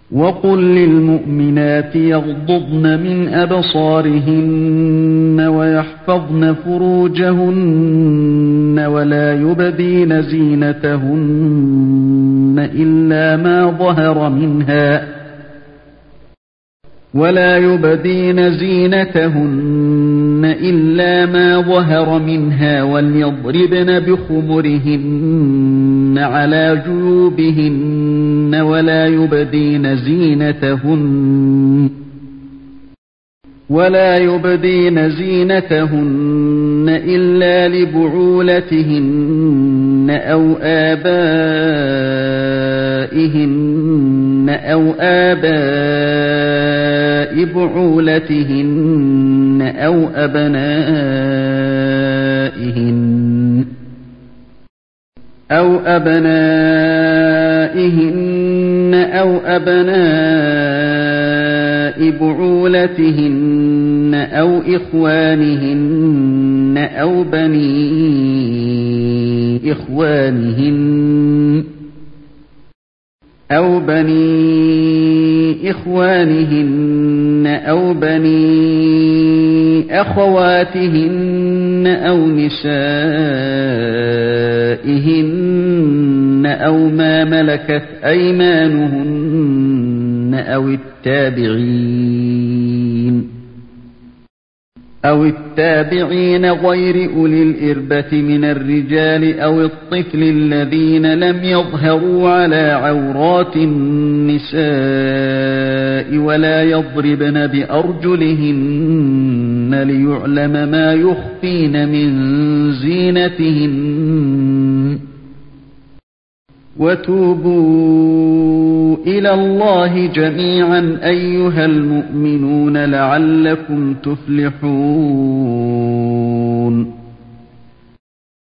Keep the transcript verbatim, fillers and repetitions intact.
وَقُل لِّلْمُؤْمِنَاتِ يَغْضُضْنَ مِنْ أَبْصَارِهِنَّ وَيَحْفَظْنَ فُرُوجَهُنَّ وَلَا يُبْدِينَ زِينَتَهُنَّ إِلَّا مَا ظَهَرَ مِنْهَا وَلَا يُبْدِينَ زِينَتَهُنَّ إِلَّا مَا ظَهَرَ مِنْهَا وَلْيَضْرِبْنَ بِخُمُرِهِنَّ عَلَى جُيُوبِهِنَّ وَلَا يُبْدِينَ زِينَتَهُنَّ وَلَا يُبْدِينَ زِينَتَهُنَّ إِلَّا لِبُعُولَتِهِنَّ أَوْ آبَائِهِنَّ أَوْ آبَاءِ بُعُولَتِهِنَّ أَوْ أَبْنَائِهِنَّ أَوْ أَبْنَائِهِنَّ أَوْ أَبْنَاءِ بُعُولَتِهِنَّ أَوْ إِخْوَانِهِنَّ أَوْ بَنِي إِخْوَانِهِنَّ أَوْ بَنِي إِخْوَانِهِنَّ أَوْ بَنِي أَخَوَاتِهِنَّ أَوْ نِسَائِهِنَّ أَوْ مَا مَلَكَتْ أَيْمَانُهُنَّ أَوِ التَّابِعِينَ أَوِ التَّابِعِينَ غَيْرِ أُولِي الْإِرْبَةِ مِنَ الرِّجَالِ أَوِ الطِّفْلِ الَّذِينَ لَمْ يَظْهَرُوا عَلَى عَوْرَاتِ النِّسَاءِ وَلَا يَضْرِبْنَ بِأَرْجُلِهِنَّ لِيُعْلَمَ مَا يُخْفِينَ مِنْ زِينَتِهِنَّ وَتُوبُوا إِلَى اللَّهِ جَمِيعًا أَيُّهَا الْمُؤْمِنُونَ لَعَلَّكُمْ تُفْلِحُونَ